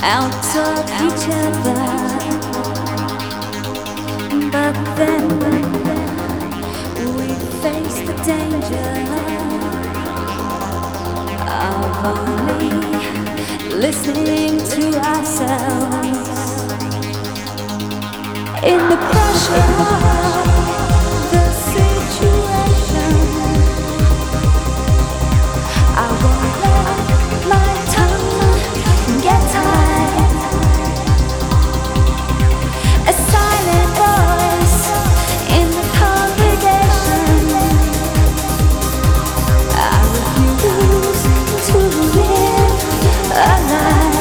out of each other. But then we face the danger of only listening to ourselves in the pressure of the situation. I won't let my tongue get tired. A silent voice in the congregation. I refuse to live alive.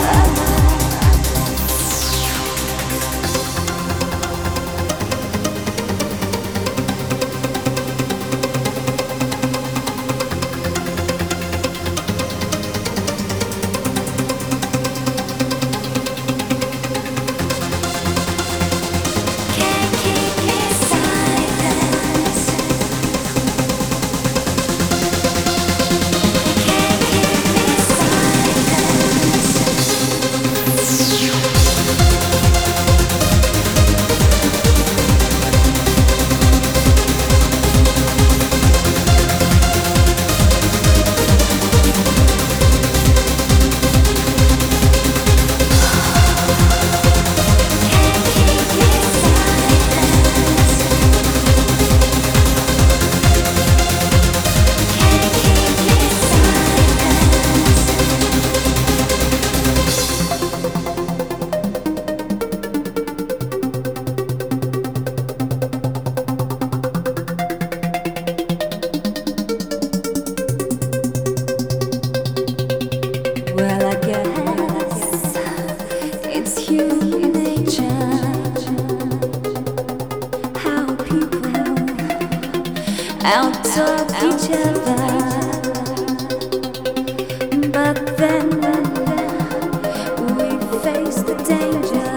Well, I guess it's human nature how people out of each other. But then we face the danger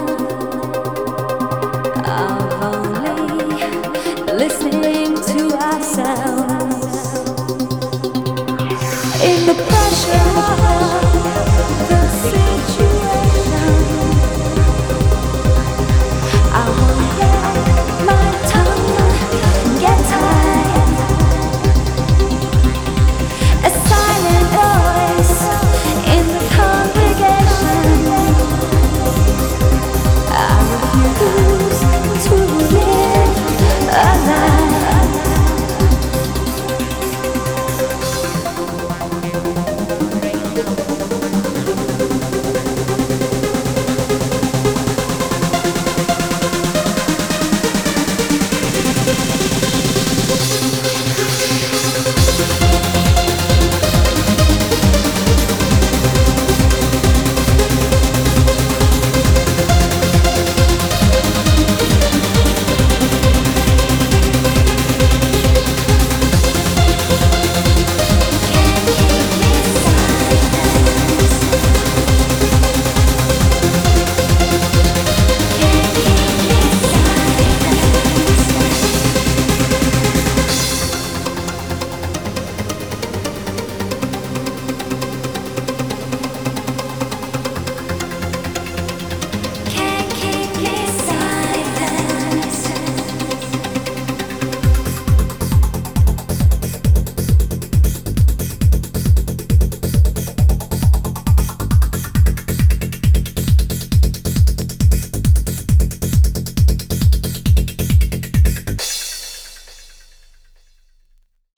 of only listening to ourselves in the pressure.